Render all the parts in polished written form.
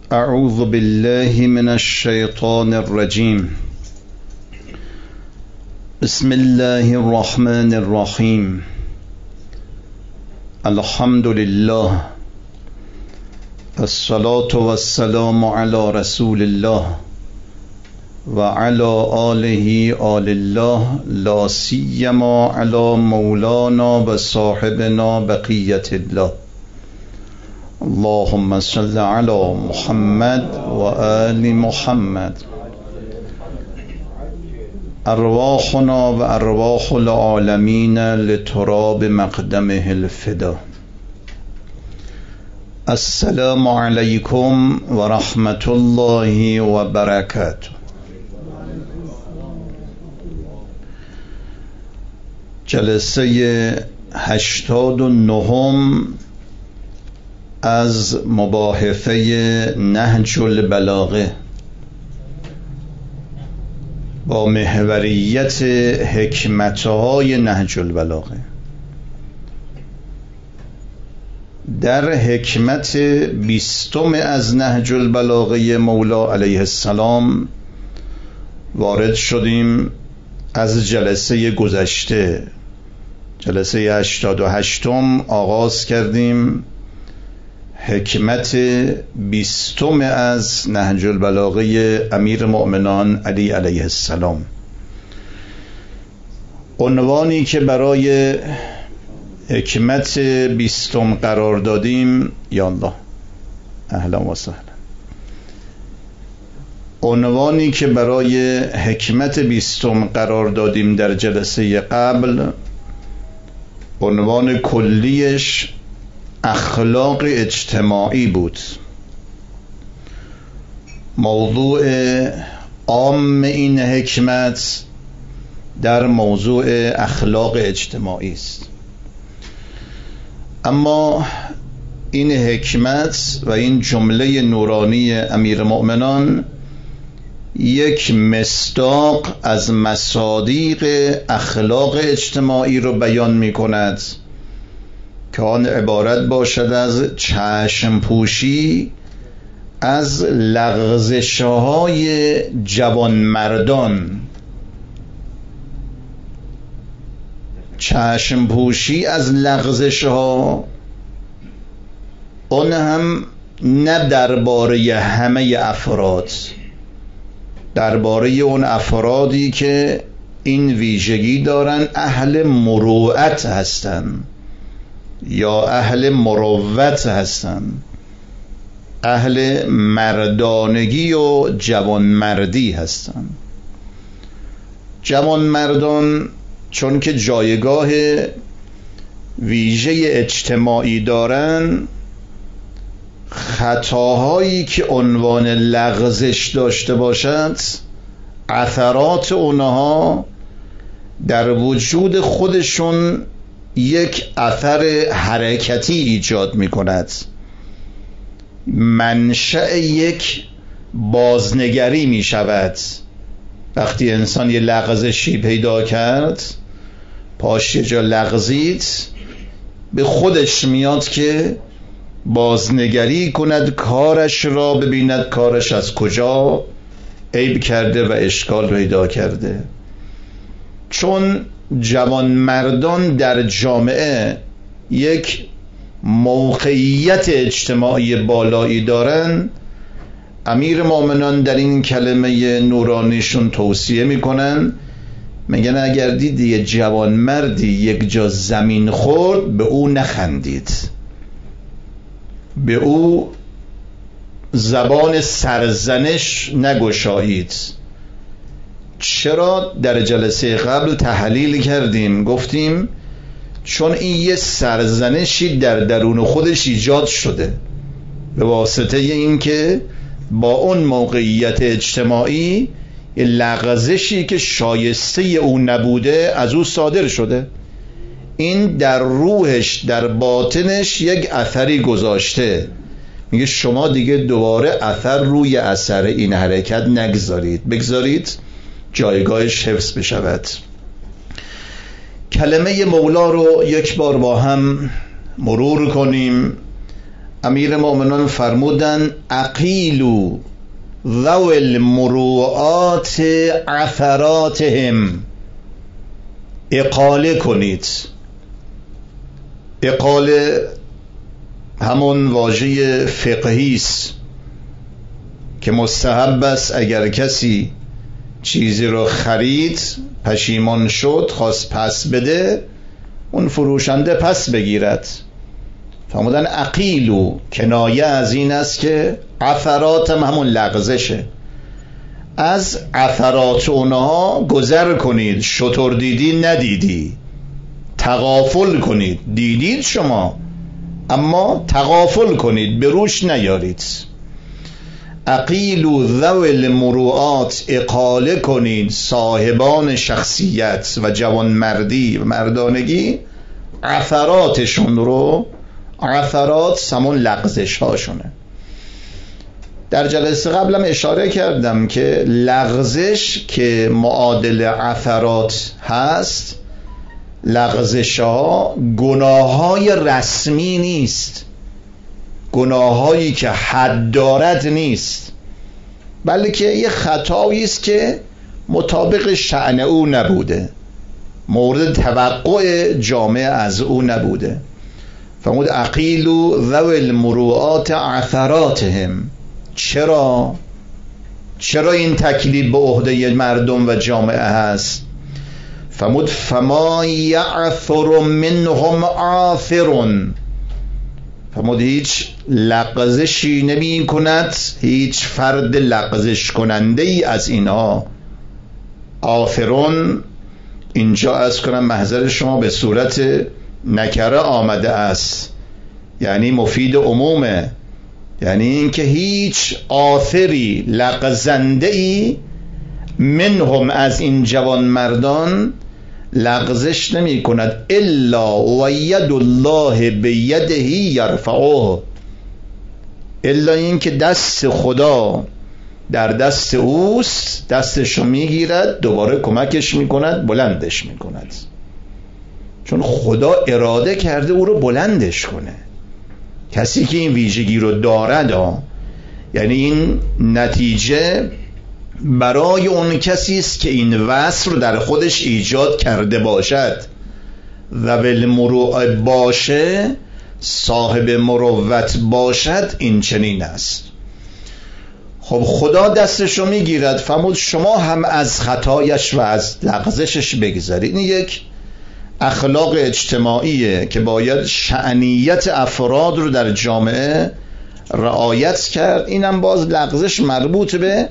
اعوذ بالله من الشیطان الرجیم. بسم الله الرحمن الرحیم. الحمد لله الصلاة والسلام على رسول الله و علی آله آل الله، لا سیما علی مولانا و صاحبنا بقیت الله. اللهم صل علی محمد و آل محمد. ارواحنا و ارواح العالمین لتراب مقدمه الفدا. السلام علیکم و رحمت الله و برکاته. جلسه 89 از مباحثه نهج البلاغه با محوریت حکمت‌های نهج البلاغه. در حکمت 20 از نهج البلاغه مولا علیه السلام وارد شدیم. از جلسه گذشته، جلسه 88 آغاز کردیم حکمت 20 از نهج البلاغه امیر مؤمنان علی علیه السلام. عنوانی که برای حکمت 20 قرار دادیم، یا الله اهلا و سهلا، عنوانی که برای حکمت 20 قرار دادیم در جلسه قبل، عنوان کلیش اخلاق اجتماعی بود. موضوع عام این حکمت در موضوع اخلاق اجتماعی است. اما این حکمت و این جمله نورانی امیر مؤمنان یک مصداق از مصادیق اخلاق اجتماعی رو بیان می کند که آن عبارت باشد از چشم پوشی از لغزش‌های جوانمردان. چشم پوشی از لغزش‌ها، اون هم نه درباره همه افراد، درباره اون افرادی که این ویژگی دارن، اهل مروءت هستن یا اهل مروت هستن، اهل مردانگی و جوانمردی هستن. جوانمردان چون که جایگاه ویژه اجتماعی دارن، خطاهایی که عنوان لغزش داشته باشد، اثرات اونها در وجود خودشون یک اثر حرکتی ایجاد می کند، منشأ یک بازنگری می شود. وقتی انسان یه لغزشی پیدا کرد، پاش یه جا لغزید، به خودش میاد که بازنگری کند، کارش را ببیند، کارش از کجا عیب کرده و اشکال پیدا کرده. چون جوانمردان در جامعه یک موقعیت اجتماعی بالایی دارن، امیر مؤمنان در این کلمه نورانیشون توصیه میکنن، میگن اگر دید یه جوانمردی یک جا زمین خورد، به او نخندید، به او زبان سرزنش نگشایید. چرا؟ در جلسه قبل تحلیل کردیم، گفتیم چون این یه سرزنشی در درون خودش ایجاد شده به واسطه این که با اون موقعیت اجتماعی یه لغزشی که شایسته او نبوده از او صادر شده. این در روحش، در باطنش یک اثری گذاشته. میگه شما دیگه دوباره اثر روی اثر این حرکت نگذارید، بگذارید جایگاهش حفظ بشود. کلمه مولا رو یک بار با هم مرور کنیم. امیر مومنان فرمودن عقیلو ذو المروءات عثراتهم، اقاله کنید. اقاله همون واژه فقهی است که مستحب است اگر کسی چیزی رو خرید پشیمان شد خواست پس بده، اون فروشنده پس بگیرد. فرمودن عقیلو کنایه از این است که عثرات هم همون لغزشه، از عثرات اونها گذر کنید. شطور دیدی ندیدی، تغافل کنید. دیدید شما اما تغافل کنید، به روش نیارید. عقیلو ذو المروءات، اقاله کنید صاحبان شخصیت و جوانمردی و مردانگی عثراتشون رو. عثرات همون لغزش هاشونه. در جلسه قبلم اشاره کردم که لغزش که معادل عثرات هست، لغزش ها گناه های رسمی نیست، گناه هایی که حد دارد نیست، بلکه یه خطایی است که مطابق شأن او نبوده، مورد توقع جامعه از او نبوده. فرمود عقیلو ذو المروءات عثراتهم. چرا این تکلیف به عهده مردم و جامعه هست؟ فرمود فما یعثر منهم عاثر. فرمود هیچ لغزشی نمی کند، هیچ فرد لغزش کننده ای از اینها. عاثرون اینجا از کنم محضر شما به صورت نکره آمده است، یعنی مفید عمومه، یعنی اینکه هیچ آثری لغزنده‌ای منهم از این جوان مردان لغزش نمی کند الا و ید الله بیده یرفعه، الا اینکه دست خدا در دست اوست، دستشو میگیرد دوباره کمکش میکند، بلندش میکند. چون خدا اراده کرده او رو بلندش کنه. کسی که این ویژگی رو دارد یعنی این نتیجه برای اون کسی است که این وصف رو در خودش ایجاد کرده باشد و بالمروءه باشه، صاحب مروت باشد، این چنین است. خب خدا دستش رو میگیرد. فرمود شما هم از خطایش و از لغزشش بگذارید. این یک اخلاق اجتماعیه که باید شأنیت افراد رو در جامعه رعایت کرد. اینم باز لغزش مربوط به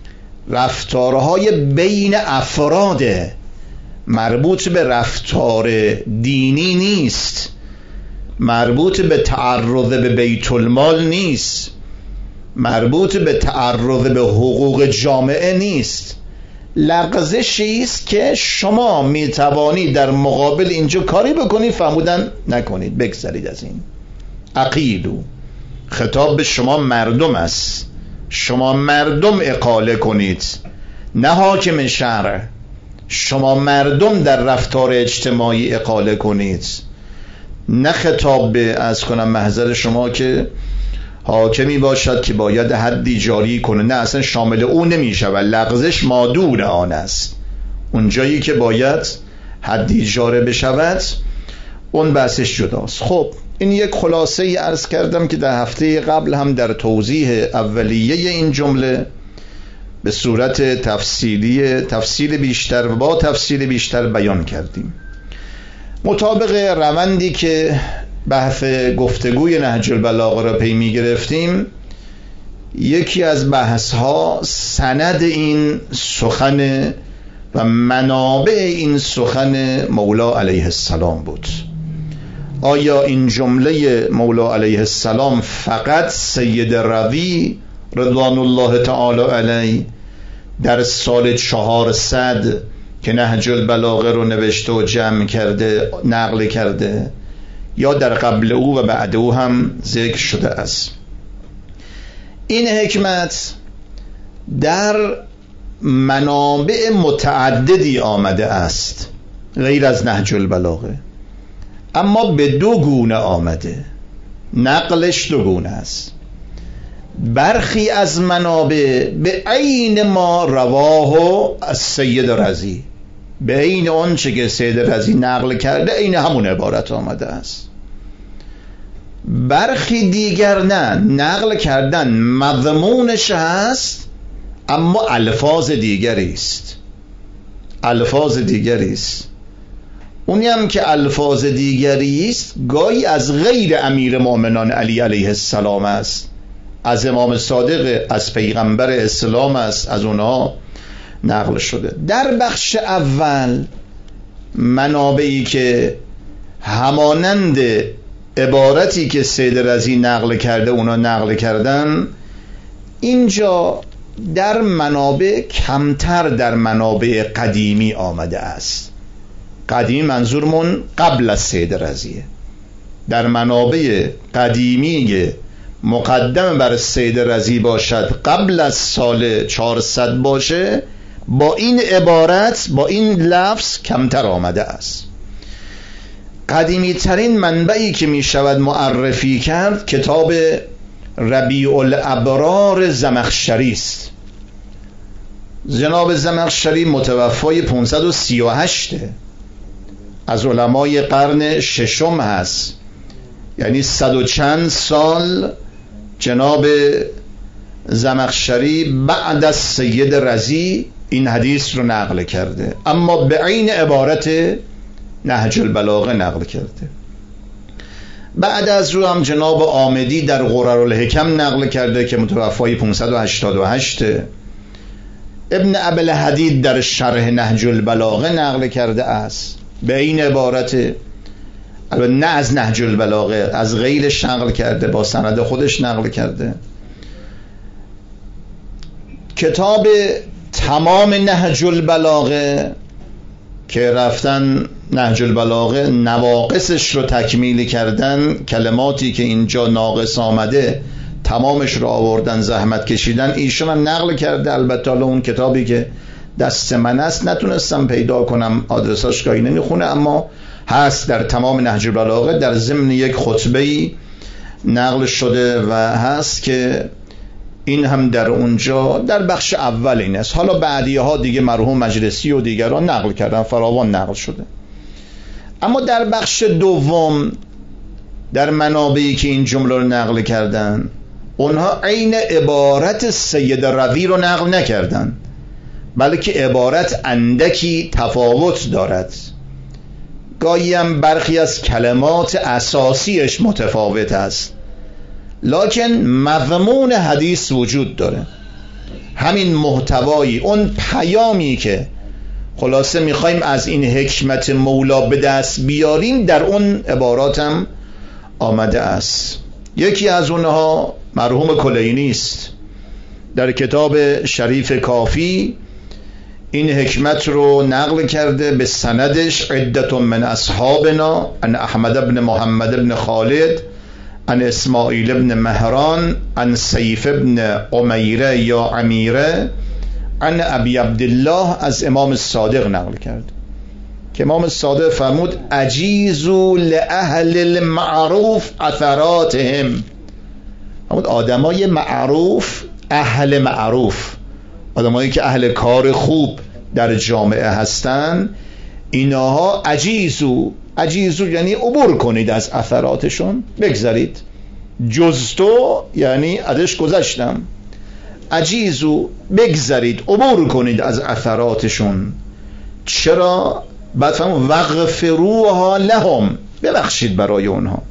رفتارهای بین افراده، مربوط به رفتار دینی نیست، مربوط به تعرض به بیت المال نیست، مربوط به تعرض به حقوق جامعه نیست. لغزشی است که شما میتوانید در مقابل اینجا کاری بکنید، فرمودن نکنید، بگذارید از این. عقیلو، خطاب به شما مردم است، شما مردم اقاله کنید، نه حاکم شرع. شما مردم در رفتار اجتماعی اقاله کنید، نه خطاب به از کنم محضر شما که حاکمی باشد که باید حدی جاری کنه، نه، اصلا شامل او نمیشه و لغزش مادور آن است. اون جایی که باید حدی جاری بشود اون بحثش جداست. خب این یک خلاصه ای عرض کردم که در هفته قبل هم در توضیح اولیه این جمله به صورت تفصیل بیشتر و با تفصیل بیشتر بیان کردیم. مطابق روندی که بحث گفتگوی نهج البلاغه را پی می گرفتیم، یکی از بحث ها سند این سخن و منابع این سخن مولا علیه السلام بود. آیا این جمله مولا علیه السلام فقط سید رضی رضوان الله تعالی علیه در سال 400 که نهج البلاغه رو نوشته و جمع کرده نقل کرده، یا در قبل او و بعد او هم ذکر شده است؟ این حکمت در منابع متعددی آمده است غیر از نهج البلاغه، اما به دو گونه آمده. نقلش دو گونه است. برخی از منابع به عین ما رواه از سید رضی، به عین اون چه که سید رضی نقل کرده عین همون عبارت آمده است. برخی دیگر نه، نقل کردن مضمونش هست اما الفاظ دیگری است، الفاظ دیگری است. اونی هم که الفاظ دیگری است گاهی از غیر امیر مؤمنان علی علیه السلام است، از امام صادق، از پیغمبر اسلام است، از اونها نقل شده. در بخش اول منابعی که همانند عبارتی که سید رضی نقل کرده اونا نقل کردن، اینجا در منابع کمتر در منابع قدیمی آمده است. قدیمی منظورمون قبل از سید رضیه. در منابع قدیمی مقدم بر سید رضی باشد، قبل از سال 400 باشه، با این عبارت، با این لفظ کمتر آمده است. قدیمی ترین منبعی که می شود معرفی کرد کتاب ربیع الابرار زمخشری است. جناب زمخشری متوفای 538 از علمای قرن ششم هست، یعنی 100 و چند سال جناب زمخشری بعد از سید رضی این حدیث رو نقل کرده، اما به عین عبارت نهج البلاغه نقل کرده. بعد از رو هم جناب آمدی در غررالحکم نقل کرده که متوفای 588. ابن ابوالحدید در شرح نهج البلاغه نقل کرده است به این عبارت، البته نه از نهج البلاغه، از غیرش نقل کرده، با سند خودش نقل کرده. کتاب تمام نهج البلاغه که رفتن نهج البلاغه نواقصش رو تکمیل کردن، کلماتی که اینجا ناقص آمده تمامش رو آوردن، زحمت کشیدن، ایشون هم نقل کرده. البته اون کتابی که دست من است نتونستم پیدا کنم، آدرساش گاهی نمیخونه، اما هست در تمام نهج البلاغه، در ضمن یک خطبه‌ای نقل شده و هست که این هم در اونجا در بخش اول این است. حالا بعدی ها دیگه مرحوم مجلسی و دیگران نقل کردن، فراوان نقل شده. اما در بخش دوم در منابعی که این جمله رو نقل کردن، اونها عین عبارت سید رضی رو نقل نکردن، بلکه عبارت اندکی تفاوت دارد. گاهی هم برخی از کلمات اساسیش متفاوت است، لکن مضمون حدیث وجود داره. همین محتوایی، اون پیامی که خلاصه میخوایم از این حکمت مولا به دست بیاریم، در اون عبارات هم آمده است. یکی از اونها مرحوم کلینی است، در کتاب شریف کافی این حکمت رو نقل کرده به سندش: عدت من اصحابنا عن احمد بن محمد بن خالد عن اسماعیل بن مهران عن سیف بن عمیره یا عمیره عن ابی عبدالله، از امام صادق نقل کرد که امام صادق فرمود: اجیزوا لأهل المعروف اثراتهم. فرمود آدمای معروف، اهل معروف، آدمایی که اهل کار خوب در جامعه هستن، اینها اجیزو یعنی عبور کنید از اثراتشون، بگذارید. جزتو یعنی ازش گذشتم، اجیزو بگذارید، عبور کنید از اثراتشون. چرا؟ بعد فرمود وغفروها لهم، ببخشید برای اونها.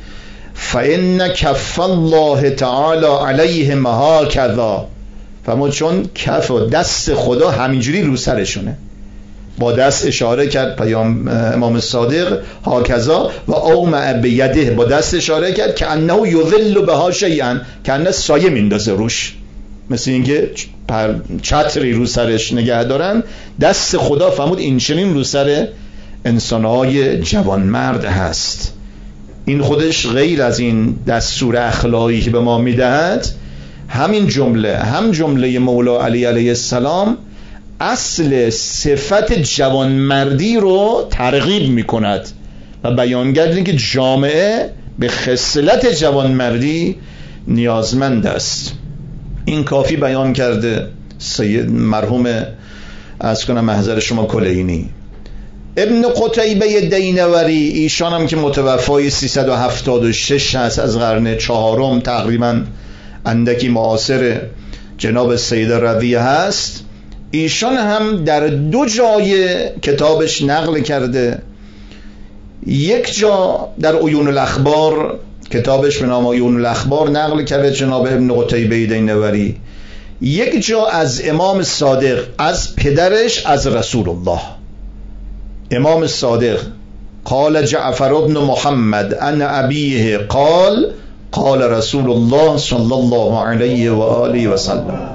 فإن کف الله تعالی علیهم هکذا، فرمود چون کف و دست خدا همینجوری رو سرشونه، با دست اشاره کرد امام صادق هکذا، و اومع بیده، با دست اشاره کرد که انه یذل بها شیئا، که انه سایه میندازه روش، مثل اینکه چتری رو سرش نگه دارن. دست خدا فرمود این چنین رو سر انسانهای جوانمرد هست. این خودش غیر از این دستور اخلاقی که به ما میدهد، همین جمله، هم جمله مولا علی علیه السلام، اصل صفت جوانمردی رو ترغیب میکند و بیان کرد که جامعه به خصلت جوانمردی نیازمند است. این کافی بیان کرده سید مرحوم محضر شما کلینی. ابن قتیبه دینوری، ایشان هم که متوفای 376 هست از قرن چهارم، تقریبا اندکی معاصر جناب سید رضیه هست، ایشان هم در 2 جای کتابش نقل کرده. یک جا در عیون الاخبار، کتابش به نام عیون الاخبار، نقل کرده جناب ابن قتیبه دینوری. یک جا از امام صادق، از پدرش، از رسول الله. امام صادق قال جعفر ابن محمد ان ابیه قال قال رسول الله صلی الله علیه و آله و سلم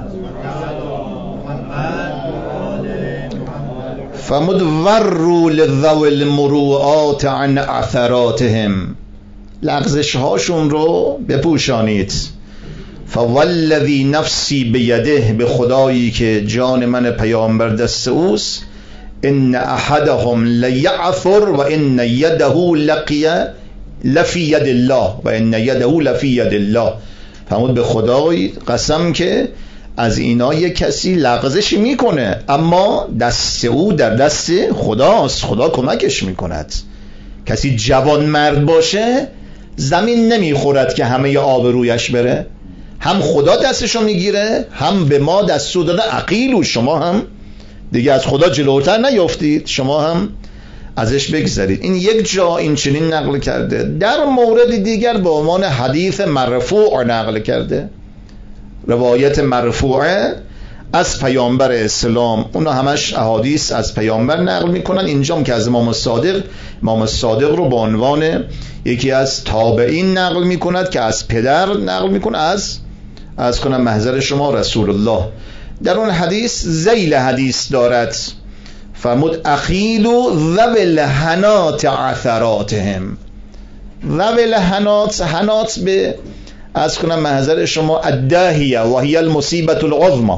فمدوروا للذوي المروءات عن عثراتهم، لغزش هاشون رو بپوشانید. فوالذی نفسی بیده، به خدایی که جان من پیامبر دست اوست، ان احدهم لیعثر و ان یده لفی ید الله و ان یده لفی ید الله. فرمود به خدای قسم که از اینا یک کسی لغزش میکنه، اما دست او در دست خداست، خدا کمکش میکند. کسی جوان مرد باشه زمین نمیخورد که همه آبرویش بره، هم خدا دستشو میگیره، هم به ما دستور داده عقیل، شما هم دیگه از خدا جلوتر نیافتید، شما هم ازش بگذارید. این یک جا این چنین نقل کرده. در مورد دیگر به عنوان حدیث مرفوع نقل کرده، روایت مرفوعه از پیامبر اسلام. اونا همش احادیث از پیامبر نقل میکنن. اینجام که از امام صادق رو به عنوان یکی از تابعین نقل میکند که از پدر نقل میکنه، از کنم محضر شما رسول الله. در اون حدیث ذیل حدیث دارد، فرمود اخیل ذوی الحنات عثراتهم. ذوی الحنات به از کنم محضر شما الداهیه و هی المصیبت العظمی.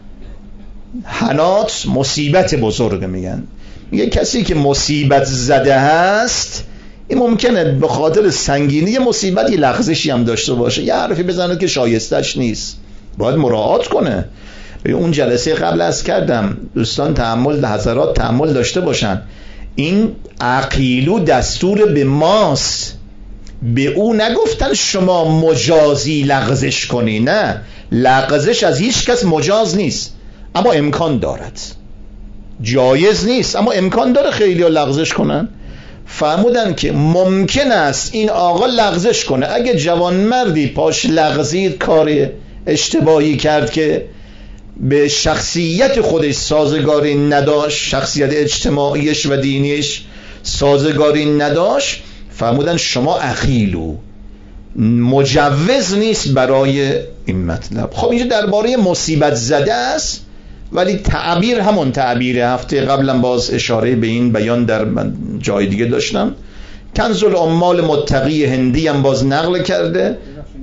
حنات مصیبت بزرگ میگن. میگه کسی که مصیبت زده هست، این ممکنه به خاطر سنگینی مصیبت یه لغزشی هم داشته باشه، یه حرفی بزنه که شایستش نیست، باید مراعات کنه. اون جلسه قبل از کردم، دوستان حضرات تأمل داشته باشن. این عقیلو دستور به ماست، به او نگفتن شما مجازی لغزش کنی، نه، لغزش از هیچ کس مجاز نیست، اما امکان دارد. جایز نیست اما امکان داره خیلی ها لغزش کنن. فرمودن که ممکن است این آقا لغزش کنه، اگه جوانمردی پاش لغزید، کار اشتباهی کرد که به شخصیت خودش سازگاری نداشت، شخصیت اجتماعیش و دینیش سازگاری نداشت، فرمودن شما اخیلو، مجوز نیست برای این مطلب. خب اینجا درباره مصیبت زده است، ولی تعبیر همون تعبیره. هفته قبلا باز اشاره به این بیان در جای دیگه داشتم. کنز العمال متقی هندی هم باز نقل کرده.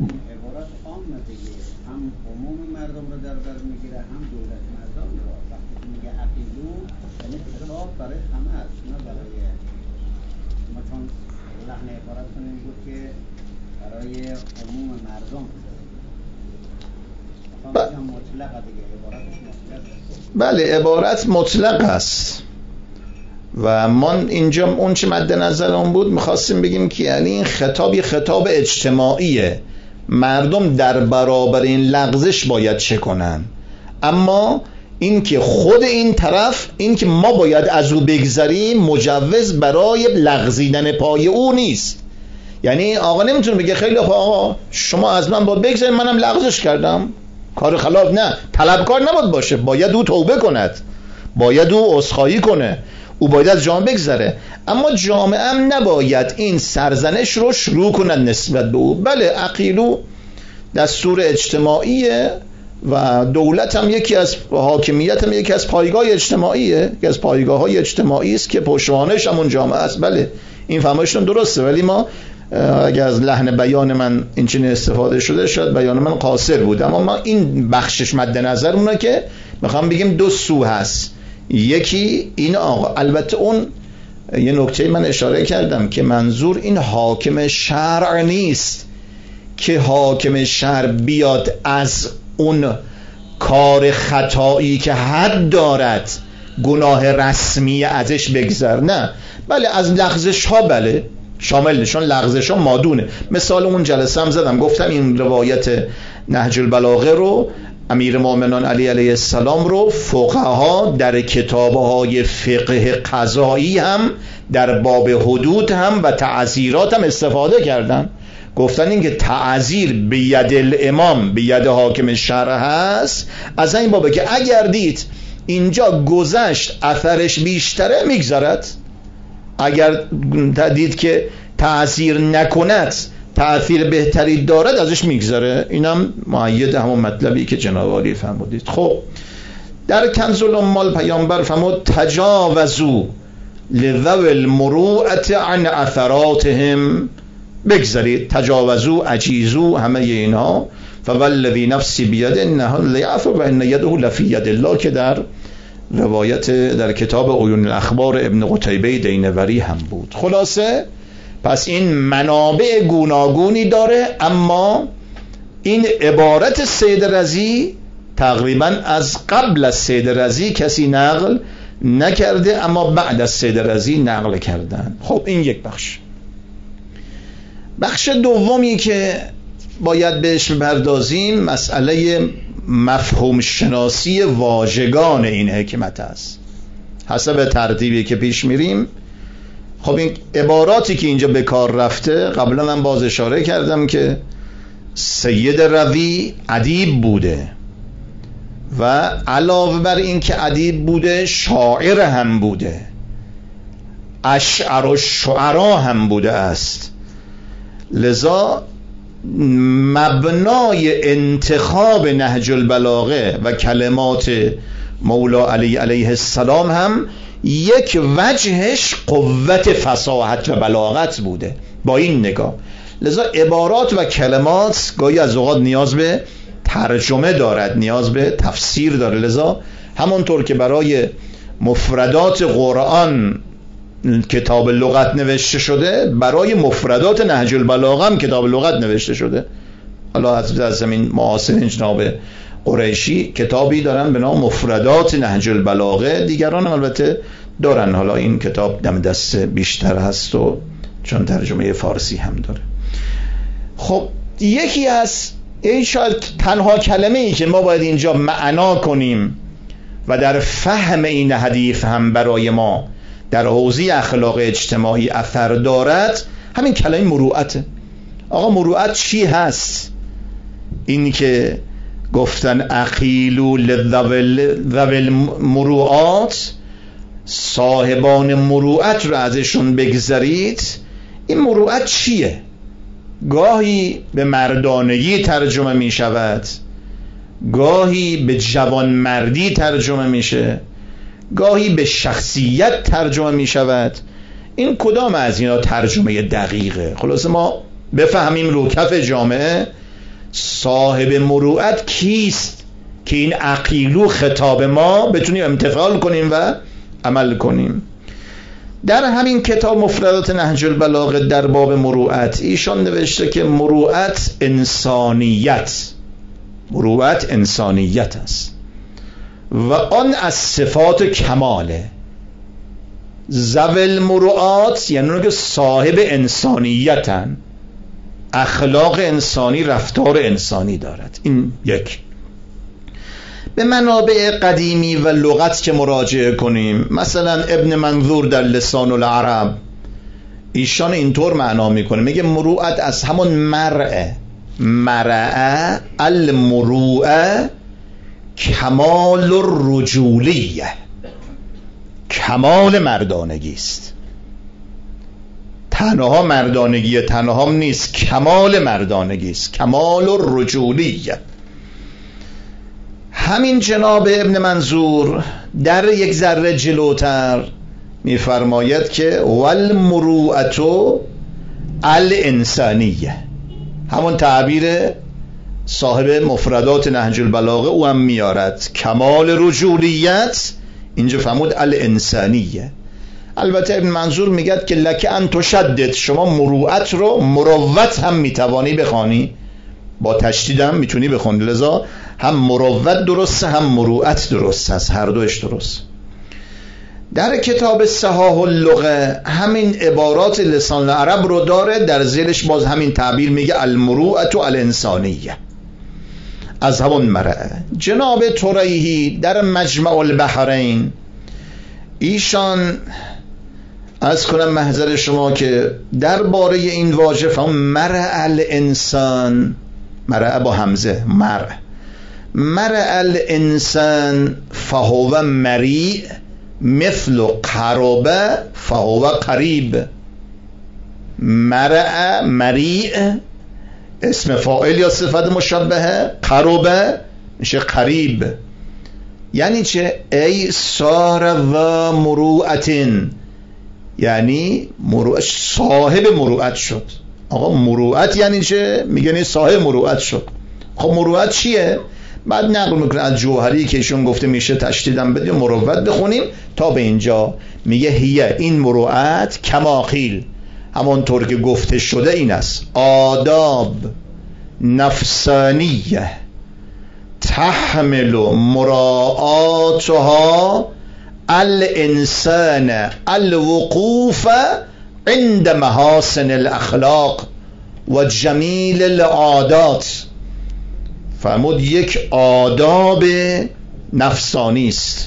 بله عبارت مطلق است و من اینجا اون چه مد نظرم بود میخواستیم بگیم که یعنی این خطاب اجتماعیه، مردم در برابر این لغزش باید چه کنن، اما این که خود این طرف، این که ما باید از او بگذریم، مجوز برای لغزیدن پای او نیست. یعنی آقا نمیتونه بگه خیلی آقا شما از من باید بگذارید، منم لغزش کردم، کار خلاف، نه، طلبکار نباید باشه، باید او توبه کند، باید او عذرخواهی کنه، او باید از جامعه بگذره، اما جامعه هم نباید این سرزنش رو شروع کند نسبت به او. بله عقیلو دستور اجتماعیه و دولت هم یکی از، حاکمیت هم یکی از پایگاه اجتماعیه، یکی از پایگاه های اجتماعی است که پشتوانش همون جامعه است. بله این فهمشتون درسته، ولی ما اگر از لحن بیان من این چنین استفاده شده شاید بیان من قاصر بود، اما ما این بخشش مد نظر اونه که میخوام بگیم 2 سو هست. یکی این آقا، البته اون یه نکته من اشاره کردم که منظور این حاکم شرع نیست که حاکم شرع بیاد از اون کار خطایی که حد دارد گناه رسمی ازش بگذر، نه، بله از لغزش ها بله شامل نشون، لغزش ها مادونه. مثال اون جلسه هم زدم، گفتم این روایت نهج البلاغه رو امیر مومنان علی علیه السلام رو فقها در کتابهای فقه قضایی هم در باب حدود هم و تعزیرات هم استفاده کردن. گفتن این که تعزیر به ید الامام، به ید حاکم شرع هست، از این بابه که اگر دید اینجا گذشت اثرش بیشتره میگذارد، اگر دید که تعزیر نکند تأثیر بهتری دارد ازش میگذاره. اینم مؤید همون مطلبی که جناب عالی فرمودید. خب در کنز الاموال پیامبر فرمود تجاوزوا لذوی المروءة عن اثراتهم، بگذارید، تجاوزوا، اجیزوا، همه اینها. فوالذی نفسی بیده انه لیعفو و ان یده لفی ید الله که در روایت در کتاب عیون الاخبار ابن قتیبه دینوری هم بود. خلاصه پس این منابع گوناگونی داره، اما این عبارت سید رضی تقریبا از قبل از سید رضی کسی نقل نکرده، اما بعد از سید رضی نقل کردن. خب این یک بخش. بخش دومی که باید بهش بپردازیم مسئله مفهوم شناسی واژگان این حکمت است. حسب ترتیبی که پیش میریم، خب این عباراتی که اینجا به کار رفته قبلا من باز اشاره کردم که سید رضی ادیب بوده و علاوه بر این که ادیب بوده شاعر هم بوده، اشعر و شعرا هم بوده است. لذا مبنای انتخاب نهج البلاغه و کلمات مولا علی علیه السلام هم یک وجهش قوت فصاحت و بلاغت بوده. با این نگاه لذا عبارات و کلمات گاهی از اوقات نیاز به ترجمه دارد، نیاز به تفسیر داره. لذا همونطور که برای مفردات قرآن کتاب لغت نوشته شده، برای مفردات نهج البلاغه هم کتاب لغت نوشته شده. حالا از زمین معاصرین جناب قریشی کتابی دارن به نام مفردات نهج البلاغه، دیگران هم البته دارن، حالا این کتاب دم دست بیشتر هست و چون ترجمه فارسی هم داره. خب یکی از این شاید تنها کلمه ای که ما باید اینجا معنا کنیم و در فهم این حدیث هم برای ما در حوزه اخلاق اجتماعی اثر دارد همین کلمه مروءته. آقا مروءت چی هست؟ این که گفتن اقیلوا لذوی المروءات، صاحبان مروءت رو ازشون بگذارید، این مروءت چیه؟ گاهی به مردانگی ترجمه می شود، گاهی به جوانمردی ترجمه میشه، گاهی به شخصیت ترجمه می شود. این کدام از اینا ترجمه دقیقه؟ خلاصه ما بفهمیم رو کف جامعه صاحب مروءت کیست که این عقیلو خطاب ما بتونیم امتثال کنیم و عمل کنیم. در همین کتاب مفردات نهج البلاغه در باب مروءت ایشان نوشته که مروءت انسانیت است و آن از صفات کماله. ذوی المروءات یعنی اون که صاحب انسانیتن، اخلاق انسانی، رفتار انسانی دارد. این یک. به منابع قدیمی و لغت که مراجعه کنیم، مثلا ابن منظور در لسان العرب ایشان اینطور معنا میکنه، میگه مروءت از همون مرعه المروءه کمال الرجولیه، کمال مردانگی است. تنها مردانگی تنها هم نیست، کمال مردانگی است، کمال الرجولیه. همین جناب ابن منظور در یک ذره جلوتر میفرماید که والمروءة الانسانیه، همون تعبیر صاحب مفردات نهج البلاغه او هم میارد، کمال رجولیت اینجا فرمود الانسانیه. البته ابن منظور میگه که لک ان تشدد، شما مروءت رو مروت هم میتوانی بخوانی، با تشدید هم میتونی بخونی، لذا هم مروت درسته هم مروءت درست هست، هر دوش درست. در کتاب صحاح اللغه همین عبارات لسان العرب رو داره، در زیرش باز همین تعبیر میگه المروءة الانسانیه، از همون مرعه. جناب طریحی در مجمع البحرین، ایشان از کنم محضر شما که درباره این واژه فهم مرع الانسان، مرع با همزه، مرع الانسان فهو مریع مثل قرب فهو قریب. مرع مریع اسم فاعل یا صفت مشبهه، قرب میشه قریب. یعنی چه؟ ای صار و مروءتن، یعنی صاحب مروءت شد. آقا مروءت یعنی چه؟ میگن صاحب مروءت شد. خب مروءت چیه؟ بعد نقل میکنه از جوهری که ایشون گفته میشه تشدیدم بدیم مروت بخونیم تا به اینجا. میگه هیه، این مروءت کماخیل، همانطور که گفته شده این است، آداب نفسانیه تحمل مراعاتها الانسان الوقوف عند محاسن الاخلاق و جمیل العادات. فرمود یک آداب نفسانی است،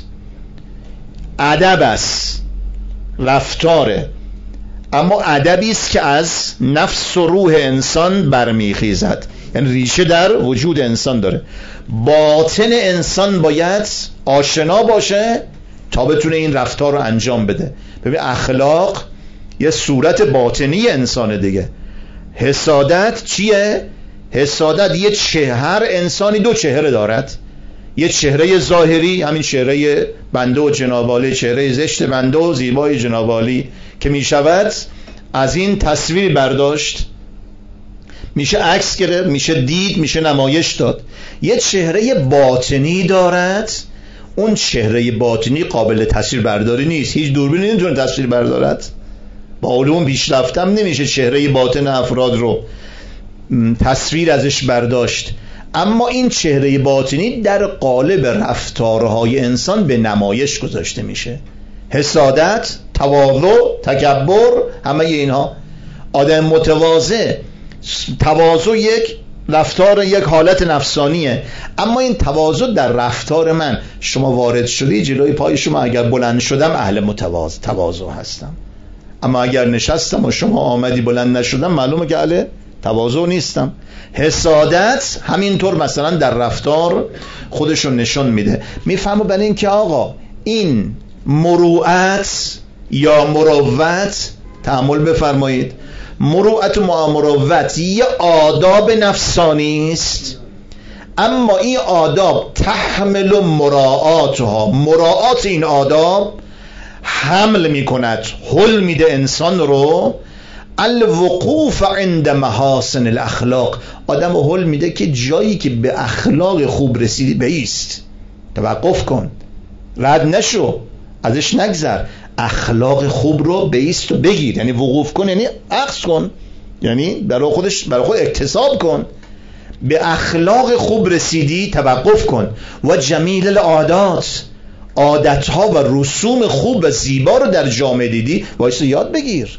ادب است، رفتاره، اما ادبی است که از نفس و روح انسان برمیخیزد، یعنی ریشه در وجود انسان داره. باطن انسان باید آشنا باشه تا بتونه این رفتار رو انجام بده. ببین اخلاق یه صورت باطنی انسانه دیگه. حسادت چیه؟ حسادت هر انسانی دو چهره دارد، یه چهره ظاهری، همین چهره بنده و جناب عالی، چهره زشت بنده و زیبای جناب عالی که می شود از این تصویر برداشت، میشه عکس گرفت، میشه دید، میشه نمایش داد. یه چهره باطنی دارد، اون چهره باطنی قابل تصویر برداری نیست، هیچ دوربینی نمیتونه تصویر بردارد. با علوم پیشرفتم نمیشه چهره باطن افراد رو تصویر ازش برداشت، اما این چهره باطنی در قالب رفتارهای انسان به نمایش گذاشته میشه. حسادت، تواضع، تکبر، همه اینها. آدم متواضع، تواضع یک رفتار، یک حالت نفسانیه، اما این تواضع در رفتار من، شما وارد شدی جلوی پای شما، اگر بلند شدم اهل تواضع هستم، اما اگر نشستم و شما آمدی بلند نشدم معلومه که اهل تواضع نیستم. حسادت همینطور مثلا در رفتار خودشون نشون میده. میفهمو برای این که آقا این مروءت یا مروت، تأمل بفرمایید، مروءت و مروت یه آداب نفسانی است، اما این آداب تحمل مراعاتها، مراعات این آداب حمل میکند، حل میده انسان رو الوقوف عند محاسن الاخلاق. آدم حل میده که جایی که به اخلاق خوب رسیدی بایست، توقف کن، رد نشو، ازش نگذر، اخلاق خوب رو بایست و بگیر. یعنی وقوف کن یعنی اخذ کن، یعنی برای خود اکتساب کن. به اخلاق خوب رسیدی توقف کن. و جمیل العادات، عادتها و رسوم خوب و زیبا رو در جامعه دیدی وایس یاد بگیر.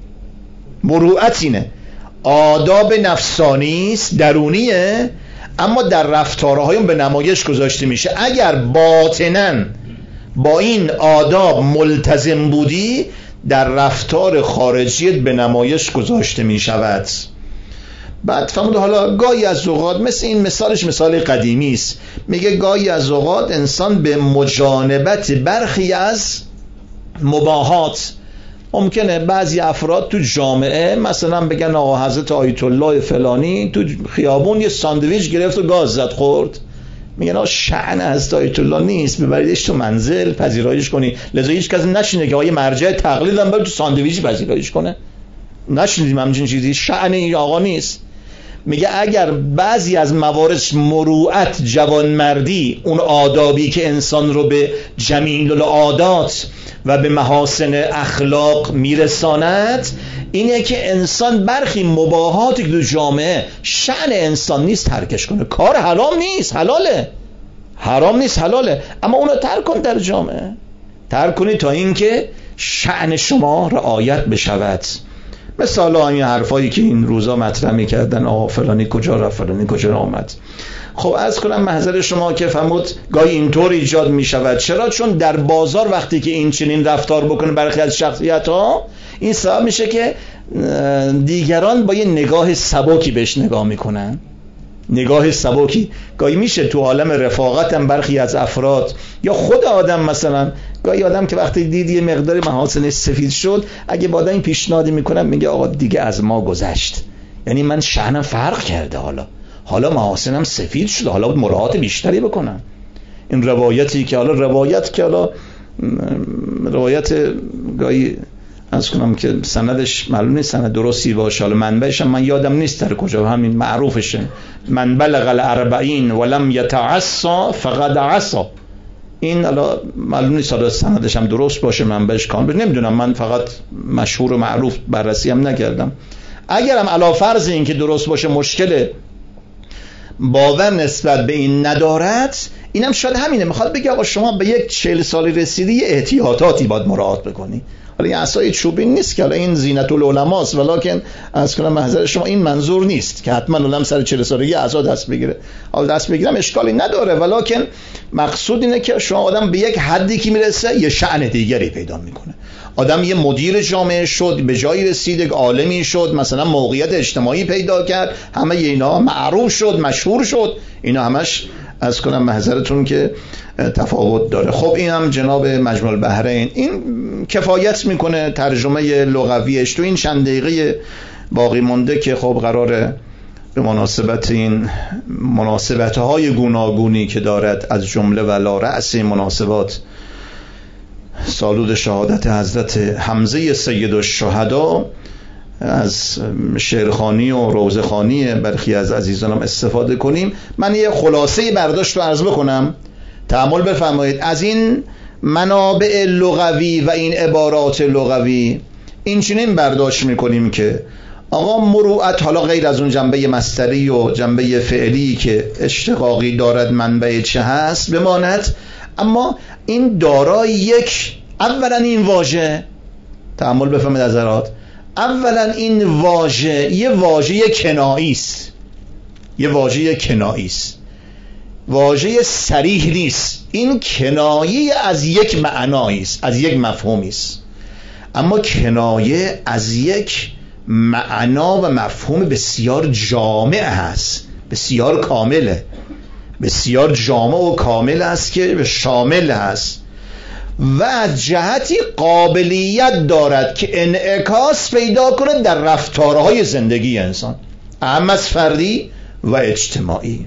مروءت اینه، آداب نفسانی است، درونیه، اما در رفتارهایم به نمایش گذاشته میشه. اگر باطناً با این آداب ملتزم بودی، در رفتار خارجیت به نمایش گذاشته میشود. بعد فهمید حالا گاهی از اوقات، مثل این مثالش مثال قدیمی است، میگه گاهی از اوقات انسان به مجانبت برخی از مباحات، ممکنه بعضی افراد تو جامعه مثلا بگن آقا حضرت آیت الله فلانی تو خیابون یه ساندویچ گرفت و گاز زد خورد، میگن آقا شأن حضرت آیت الله نیست، ببریدش تو منزل پذیرایش کنی. لذا هیچ کس نشینه که آقا مرجع تقلید هم بره تو ساندویچ پذیرایش کنه، نشینیم همچین چیزی، شأن این آقا نیست. میگه اگر بعضی از موارد مروءت، جوانمردی، اون آدابی که انسان رو به جمیل العادات و به محاسن اخلاق میرساند، اینه که انسان برخی مباحاتی که در جامعه شأن انسان نیست ترکش کنه. کار حرام نیست، حلاله، حرام نیست، حلاله، اما اونو ترک کن، در جامعه ترک کنی تا اینکه شأن شما رعایت بشود. مثال همین حرفایی که این روزا مطرح میکردن، آقا فلانی کجا رفت، فلانی کجا آمد. خب عرض کنم محضر شما که فرمود گاهی اینطور ایجاد میشود. چرا؟ چون در بازار وقتی که این چنین رفتار بکنه برخی از شخصیت ها، این سبب میشه که دیگران با یه نگاه سبکی بهش نگاه میکنن، نگاه سبکی. گاهی میشه تو عالم رفاقت هم برخی از افراد یا خود آدم، مثلا گاهی آدم که وقتی دید یه مقدار محاسنش سفید شد، اگه با آدم این پیشنهادی میکنم، میگه آقا دیگه از ما گذشت، یعنی من شأنم فرق کرده، حالا محاسنم سفید شده، حالا باید مراعات بیشتری بکنم. این روایتی که روایت گاهی از کنم که سندش معلوم نیست سند درستی باشه، حالا منبعش من یادم نیست در کجا، همین معروفشه، من بلغ الاربعین ولم یتعصا فقد عصا. این حالا معلوم نیست حالا سندش هم درست باشه، منبعش کامل نمیدونم، من فقط مشهور و معروف بررسی هم نکردم. اگرم علی فرض این که درست باشه، مشکل باور نسبت به این ندارد، اینم شاید همینه، میخواد بگه آقا شما به یک 40 سالی رسیدی، احتیاطاتی باید مراعات بکنی. حالا این عصای چوبین نیست که حالا این زینت العلماست، ولکن از کنم محضر شما این منظور نیست که حتما علم سر 40 سالگی عصا دست بگیره. حالا دست بگیرم اشکالی نداره، ولکن مقصود اینه که شما آدم به یک حدی که میرسه یه شأن دیگری پیدا میکنه. آدم یه مدیر جامعه شد، به جایی رسید، یک عالمی شد، مثلا موقعیت اجتماعی پیدا کرد، همه اینا معروف شد، مشهور شد، اینا همش از کنم محضرتون که تفاوت داره. خب این هم جناب مجموع البحرین این کفایت میکنه ترجمه لغویش تو این چند دقیقه باقی مونده که خب قراره به مناسبت این مناسبت‌های گوناگونی که دارد، از جمله و لا رأس مناسبات سالود شهادت حضرت حمزه سید الشهدا، از شعرخوانی و روزخوانی برخی از عزیزانم استفاده کنیم. من یه خلاصه برداشت رو عرض بکنم، تأمل بفرمایید. از این منابع لغوی و این عبارات لغوی این چنین برداشت میکنیم که آقا مروءت، حالا غیر از اون جنبه مصدری و جنبه فعلی که اشتقاقی دارد منبع چه هست بماند، اما این دارای یک، اولا این واژه، تأمل بفرمایید حضرات، اولا این واژه یه واژه کنایی است، یه واژه کنایی است، واژه صریح نیست. این کنایه از یک معنایی است، از یک مفهومی است، اما کنایه از یک معنا و مفهوم بسیار جامع هست، بسیار کامله، بسیار جامع و کامل است که شامل هست و از جهتی قابلیت دارد که انعکاس پیدا کنه در رفتارهای زندگی انسان، اهم از فردی و اجتماعی.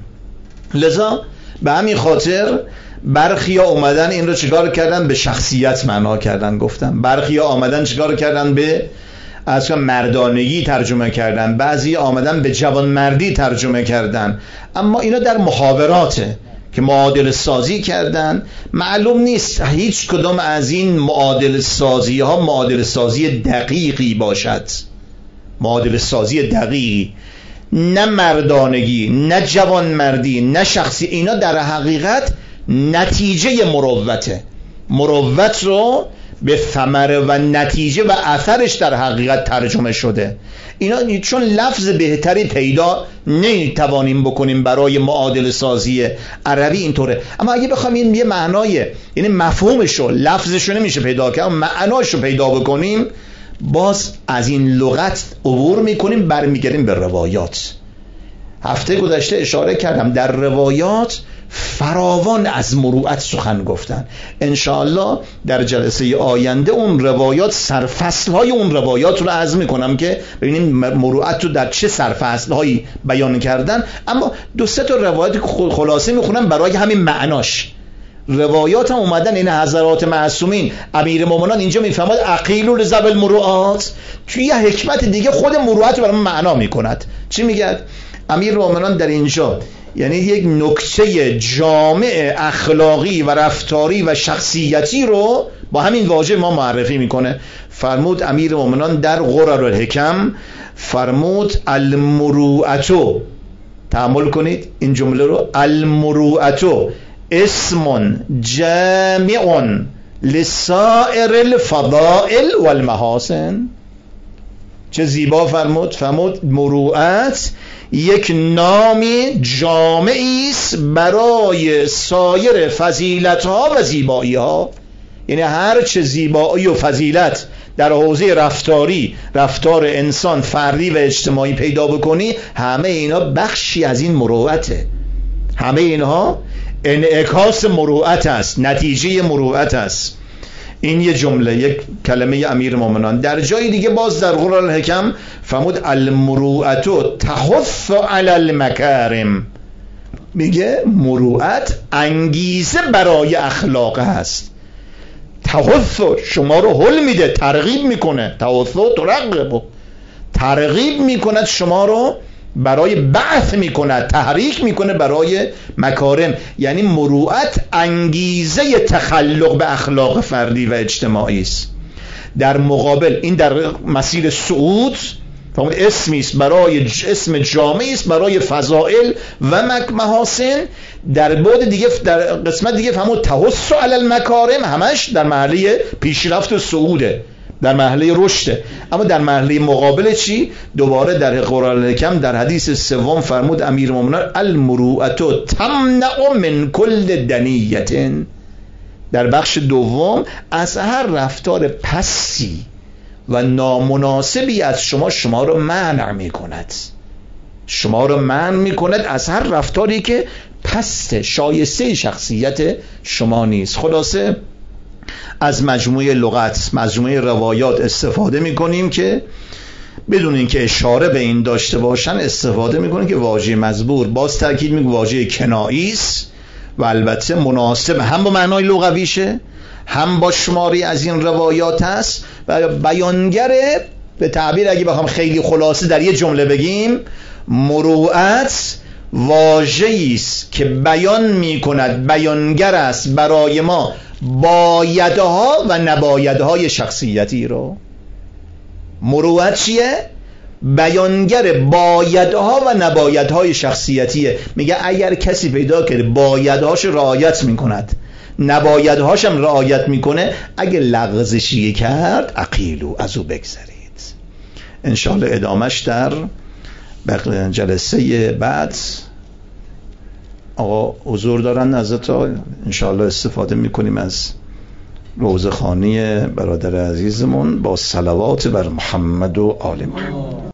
لذا به همین خاطر برخیا اومدن این رو چیکار کردن؟ به شخصیت معنا کردن، گفتم. برخیا آمدن چیکار کردن؟ به از مردانگی ترجمه کردن، بعضی آمدن به جوانمردی ترجمه کردن، اما اینا در محاوراته که معادل سازی کردن. معلوم نیست هیچ کدام از این معادل سازی ها معادل سازی دقیقی باشد، معادل سازی دقیقی، نه مردانگی، نه جوانمردی، نه شخصی. اینا در حقیقت نتیجه مروته، مروت رو به ثمره و نتیجه و اثرش در حقیقت ترجمه شده. اینا چون لفظ بهتری پیدا نمیتوانیم بکنیم برای معادل سازی عربی اینطوره، اما اگه بخوایم یه معنای، یعنی مفهومشو، لفظشو نمیشه پیدا کرد، معناشو پیدا بکنیم، باز از این لغت عبور میکنیم، برمیگردیم به روایات. هفته گذشته اشاره کردم در روایات فراوان از مروءت سخن گفتن. انشاءالله در جلسه آینده اون روایات، سرفصل‌های اون روایات رو عرض میکنم که ببینیم مروءت رو در چه سرفصل‌هایی بیان کردن. اما دو سه تا روایت خلاصه میخونم برای همین معناش. روایات هم اومدن، این حضرات معصومین، امیرالمومنین اینجا میفرماد عقیلوا لذوی المروءات، توی یه حکمت دیگه خود مروءت رو برام معنا میکند. چی میگه؟ امیرالمومنین در اینجا یعنی یک نکته جامع اخلاقی و رفتاری و شخصیتی رو با همین واژه ما معرفی میکنه. فرمود امیرالمومنین در غرر الحکم، فرمود المروءة، تأمل کنید این جمله رو، المروءة اسم جامع لسائر الفضائل والمحاسن. چه زیبا فرمود مروءت یک نام جامعی است برای سایر فضیلت‌ها و زیبایی‌ها. یعنی هر چه زیبایی و فضیلت در حوزه رفتاری، رفتار انسان فردی و اجتماعی پیدا بکنی، همه اینا بخشی از این مروءته، همه اینها انعکاس مروءت است، نتیجه مروءت است. این یه جمله، یک کلمه امیرالمومنین. در جای دیگه باز در غرر الحکم فرمود المروءة تحث علی المکارم، میگه مروءت انگیزه برای اخلاق هست. تحث شما رو حل میده، ترغیب میکنه، تحث ترغب، ترغیب میکند شما رو برای بعث میکند، تحریک میکنه برای مکارم. یعنی مروءت انگیزه تخلق به اخلاق فردی و اجتماعی است. در مقابل این در مسیر صعود اسمی است برای اسم جامعی است برای فضائل و محاسن. در بعد دیگه در قسمت دیگه فرمود تحث علی المکارم، همش در مرحله پیشرفت و صعوده، در مرحله رشده. اما در مرحله مقابل چی؟ دوباره در غرر الحکم در حدیث سوم فرمود امیرالمومنین المروءة تمنع من کل دنیة، در بخش دوم از هر رفتار پستی و نامناسبی از شما رو منع میکند، شما رو منع میکند از هر رفتاری که پست، شایسته شخصیت شما نیست. خلاصه از مجموعه لغت، مجموعه روایات استفاده میکنیم که بدون اینکه اشاره به این داشته باشن استفاده میکنیم که واژه مزبور، باز تاکید میکنم واژه کنایی است و البته مناسب هم با معنای لغویشه هم با شماری از این روایات است و بیانگر، به تعبیر اگه بخوام خیلی خلاصه در یه جمله بگیم، مروءت واژه‌ای است که بیان میکند، بیانگر است برای ما بایدها و نبایدهای شخصیتی رو. مروءت چیه؟ بیانگر بایدها و نبایدهای شخصیتیه. میگه اگر کسی پیدا کرده بایدهاش رعایت میکند، نبایدهاش هم رعایت میکنه، اگه لغزشی کرد عقیلو، از او بگذرید. انشاءالله ادامش در جلسه بعد. آقا حضور دارن حضرت، انشاءالله استفاده میکنیم از روزه خوانی برادر عزیزمون با صلوات بر محمد و آل محمد.